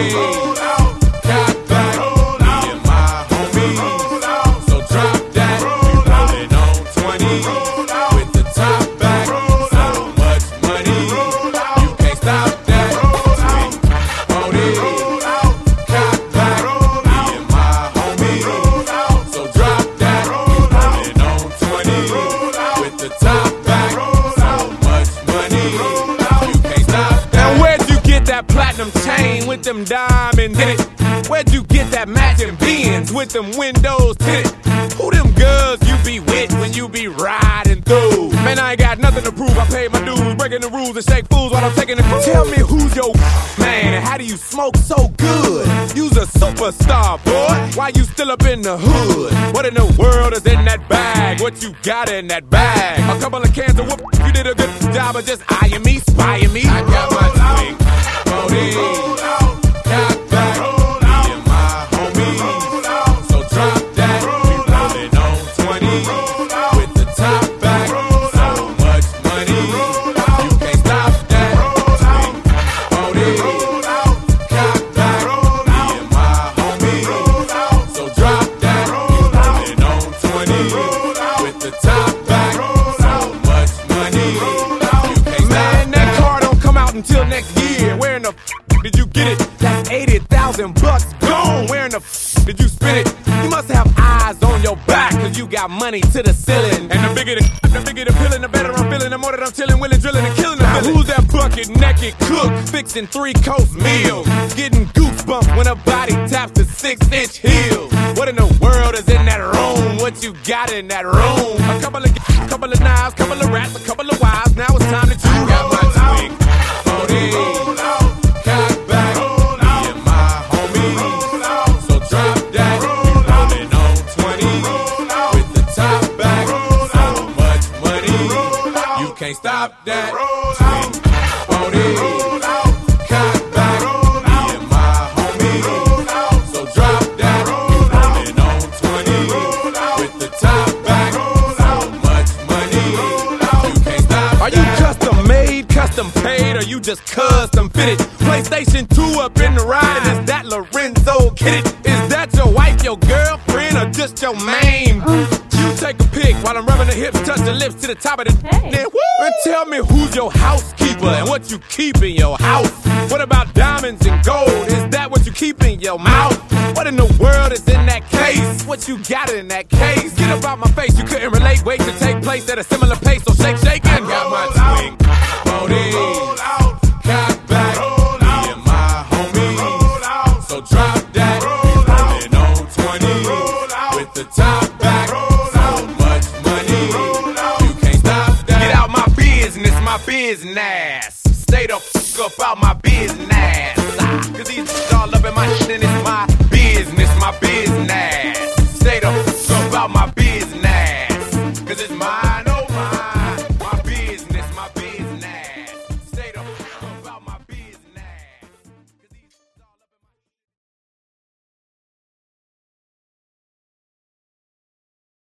it. Cock back, me and my homies. So drop that, we rollin' on 20 with the top back. So much money, you can't stop that. Swing on it. Cock back, me and my homies. So drop that, we rollin' on 20 with the top back. So much money, you can't stop that. Now where'd you get that platinum chain with them diamonds in it? Where'd you get that matching Benz with them windows tinted? Who them girls you be with when you be riding through? Man, I ain't got nothing to prove. I paid my dues, breaking the rules and shake fools while I'm taking the cruise. Tell me who's your man and how do you smoke so good? You's a superstar, boy. Why you still up in the hood? What in the world is in that bag? What you got in that bag? A couple of cans of whoop. You did a good job of just eyeing me, spying me. I got my swing on it. Cock back, me and my homies. So drop that, we rollin' on 20 with the top back. So much money, you can't stop that. Swing on it. Cock back, me and my homies. So drop that, we rollin' on 20 with the top back. So much money, you can't stop. Man, that car don't come out until next year. Where in the did you get it? That's $80,000 gone. Where in the did you spend it? You must have eyes on your back, cause you got money to the ceiling. And the bigger the feeling, the better I'm feeling. The more that I'm chilling, willing, drilling, and killing the villain. Who's that bucket naked cook fixing 3-course meals? Getting goosebumps when a body taps the 6-inch heels. What in the world is in that room? What you got in that room? A couple of knives, couple of rats, a couple of wives. Now it's time to choose. I got my swing on it. Cock back, me and my homies. So drop that, we rollin' on 20 with the top back. So much money, you can't stop that. Swing on it. Cock back, me and my homies. So drop that, we rollin' on 20 with the top back. So much money, you can't stop. Are you custom made, custom paid, or you just custom fitted? PlayStation 2 up in the ride, and is that Lorenzo Kidded? Is that your wife, your girlfriend, or just your main? You take a pic while I'm rubbing the hips, touch the lips to the top of the then woo! And tell me who's your housekeeper and what you keep in your house. What about diamonds and gold? Is that what you keep in your mouth? What in the world is in that case? What you got in that case? Get up out my face, you couldn't relate. Wait to take place at a similar pace, so shake, shake, and got my swing on it. Cock back, me and my homies. So drop that, we rollin' on 20 with the top back. So much money, you can't stop that. Get out my business, my business. Stay the fuck up out my business. Cause these all up in my shit and it's my